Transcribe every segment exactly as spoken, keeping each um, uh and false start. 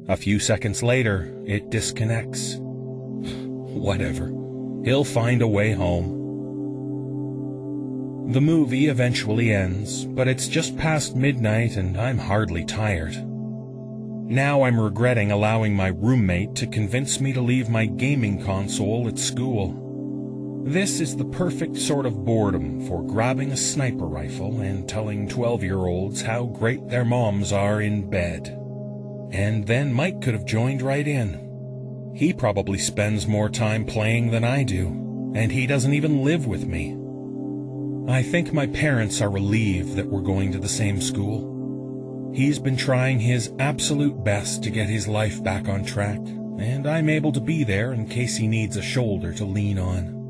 A few seconds later, it disconnects. Whatever. He'll find a way home. The movie eventually ends, but it's just past midnight and I'm hardly tired. Now I'm regretting allowing my roommate to convince me to leave my gaming console at school. This is the perfect sort of boredom for grabbing a sniper rifle and telling twelve-year-olds how great their moms are in bed. And then Mike could have joined right in. He probably spends more time playing than I do, and he doesn't even live with me. I think my parents are relieved that we're going to the same school. He's been trying his absolute best to get his life back on track, and I'm able to be there in case he needs a shoulder to lean on.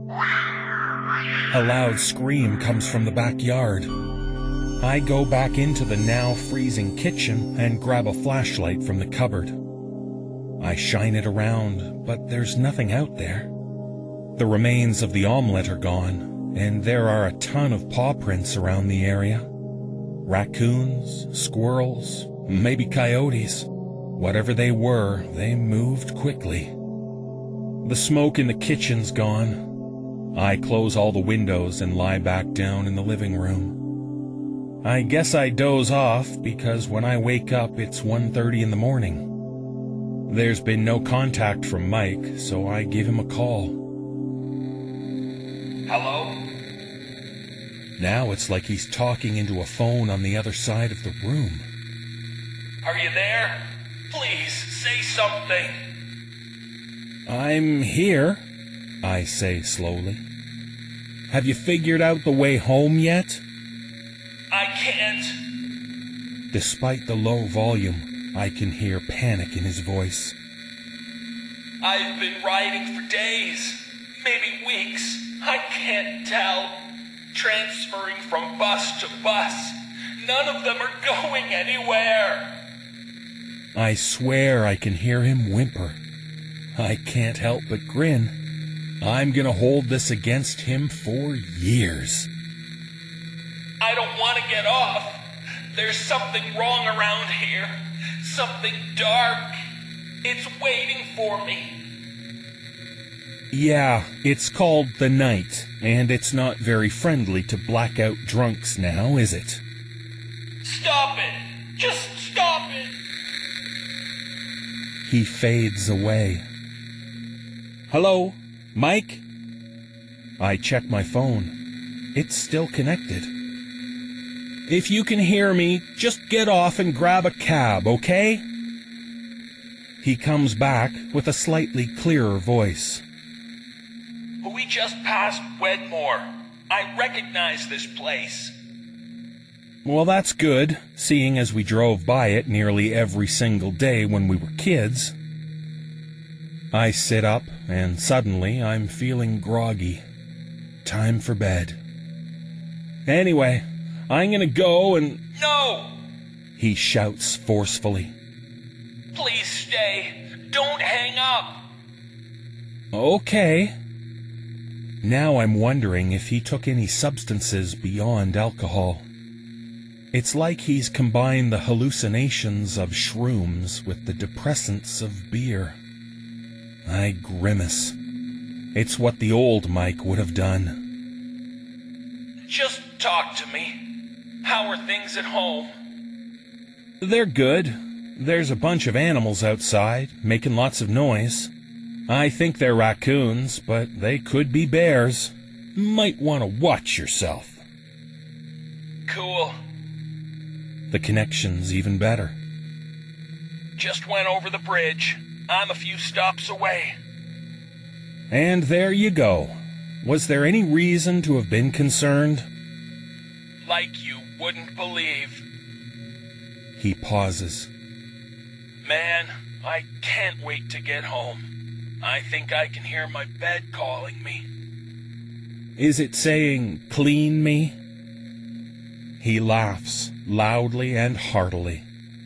A loud scream comes from the backyard. I go back into the now freezing kitchen and grab a flashlight from the cupboard. I shine it around, but there's nothing out there. The remains of the omelet are gone, and there are a ton of paw prints around the area. Raccoons, squirrels, maybe coyotes. Whatever they were, they moved quickly. The smoke in the kitchen's gone. I close all the windows and lie back down in the living room. I guess I doze off because when I wake up it's one thirty in the morning. There's been no contact from Mike, so I give him a call. Hello? Now it's like he's talking into a phone on the other side of the room. Are you there? Please, say something. I'm here, I say slowly. Have you figured out the way home yet? I can't. Despite the low volume, I can hear panic in his voice. I've been riding for days, maybe weeks. I can't tell. Transferring from bus to bus. None of them are going anywhere. I swear I can hear him whimper. I can't help but grin. I'm gonna hold this against him for years. I don't want to get off. There's something wrong around here. Something dark. It's waiting for me. Yeah, it's called the night, and it's not very friendly to blackout drunks now, is it? Stop it! Just stop it! He fades away. Hello, Mike? I check my phone. It's still connected. If you can hear me, just get off and grab a cab, okay? He comes back with a slightly clearer voice. We just passed Wedmore. I recognize this place. Well, that's good, seeing as we drove by it nearly every single day when we were kids. I sit up, and suddenly I'm feeling groggy. Time for bed. Anyway, I'm gonna go and... No! He shouts forcefully. Please stay. Don't hang up. Okay. Now I'm wondering if he took any substances beyond alcohol. It's like he's combined the hallucinations of shrooms with the depressants of beer. I grimace. It's what the old Mike would have done. Just talk to me. How are things at home? They're good. There's a bunch of animals outside, making lots of noise. I think they're raccoons, but they could be bears. Might want to watch yourself. Cool. The connection's even better. Just went over the bridge. I'm a few stops away. And there you go. Was there any reason to have been concerned? Like you wouldn't believe. He pauses. Man, I can't wait to get home. I think I can hear my bed calling me. Is it saying, clean me? He laughs, loudly and heartily.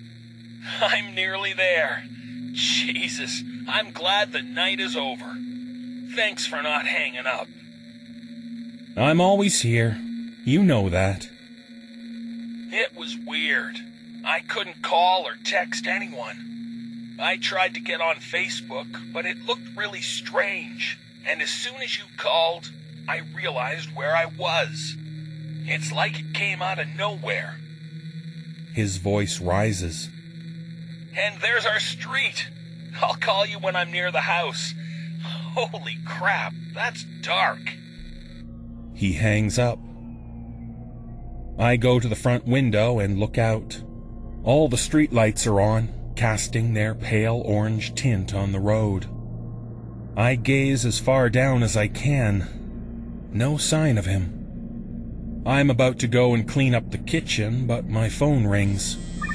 I'm nearly there. Jesus, I'm glad the night is over. Thanks for not hanging up. I'm always here. You know that. It was weird. I couldn't call or text anyone. I tried to get on Facebook, but it looked really strange. And as soon as you called, I realized where I was. It's like it came out of nowhere. His voice rises. And there's our street. I'll call you when I'm near the house. Holy crap, that's dark. He hangs up. I go to the front window and look out. All the streetlights are on, casting their pale orange tint on the road. I gaze as far down as I can. No sign of him. I'm about to go and clean up the kitchen, but my phone rings.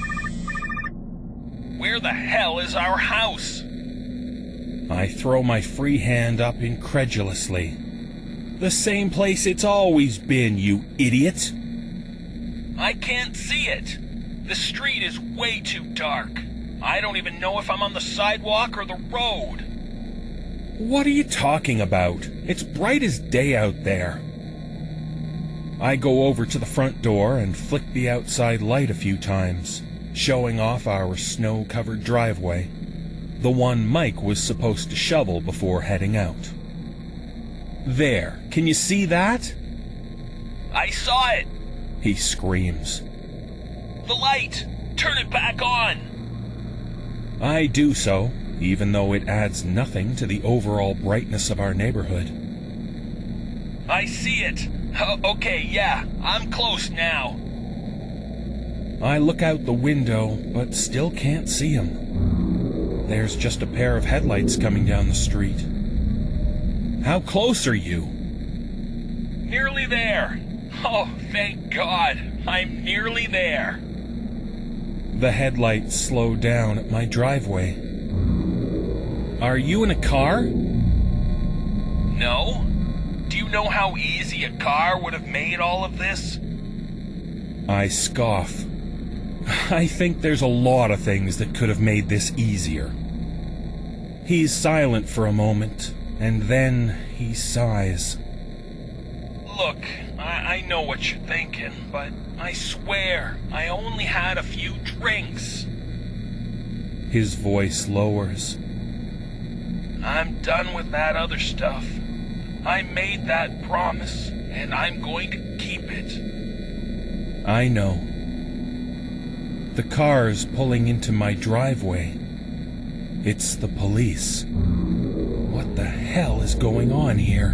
Where the hell is our house? I throw my free hand up incredulously. The same place it's always been, you idiot! I can't see it. The street is way too dark. I don't even know if I'm on the sidewalk or the road. What are you talking about? It's bright as day out there. I go over to the front door and flick the outside light a few times, showing off our snow-covered driveway, the one Mike was supposed to shovel before heading out. There, can you see that? I saw it! He screams. The light! Turn it back on! I do so, even though it adds nothing to the overall brightness of our neighborhood. I see it! Uh, okay, yeah, I'm close now. I look out the window, but still can't see him. There's just a pair of headlights coming down the street. How close are you? Nearly there. Oh, thank God. I'm nearly there. The headlights slow down at my driveway. Are you in a car? No. Do you know how easy a car would have made all of this? I scoff. I think there's a lot of things that could have made this easier. He's silent for a moment, and then he sighs. Look, I, I know what you're thinking, but I swear I only had a few drinks. His voice lowers. I'm done with that other stuff. I made that promise, and I'm going to keep it. I know. The car's pulling into my driveway. It's the police. What the hell is going on here?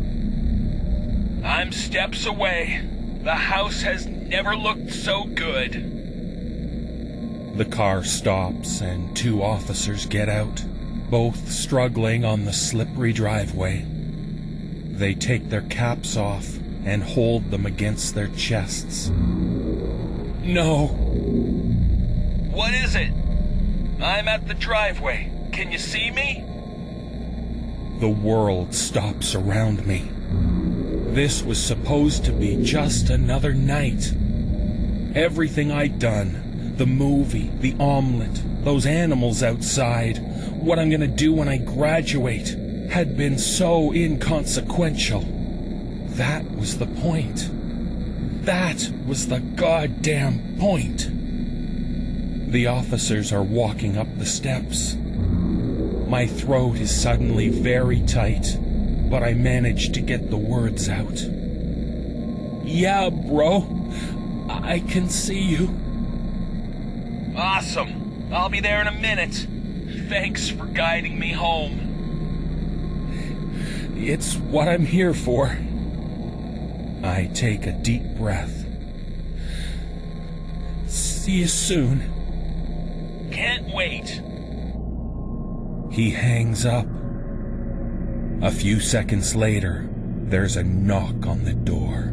I'm steps away. The house has never looked so good. The car stops and two officers get out, both struggling on the slippery driveway. They take their caps off and hold them against their chests. No! What is it? I'm at the driveway. Can you see me? The world stops around me. This was supposed to be just another night. Everything I'd done, the movie, the omelet, those animals outside, what I'm gonna do when I graduate, had been so inconsequential. That was the point. That was the goddamn point. The officers are walking up the steps. My throat is suddenly very tight, but I manage to get the words out. Yeah, bro. I can see you. Awesome. I'll be there in a minute. Thanks for guiding me home. It's what I'm here for. I take a deep breath. See you soon. Can't wait. He hangs up. A few seconds later, there's a knock on the door.